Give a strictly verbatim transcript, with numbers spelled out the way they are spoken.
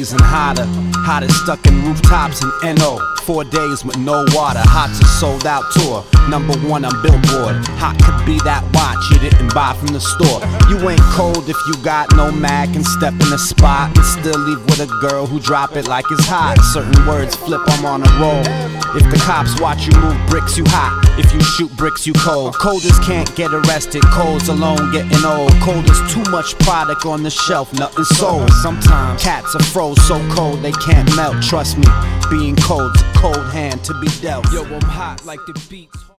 blazing hotter. Hottest stuck in rooftops in N O Four days with no water. Hot's a sold out tour. Number one on Billboard. Hot could be that watch you didn't buy from the store. You ain't cold if you got no mag and step in the spot and still leave with a girl who drop it like it's hot. Certain words flip, I'm on a roll. If the cops watch you move bricks, you hot. If you shoot bricks, you cold. Coldest can't get arrested. Cold's alone getting old. Cold is too much product on the shelf, nothing sold. Sometimes cats are froze so cold they can't melt. Trust me, being cold's a cold hand to be dealt. Yo, I'm hot like the beats.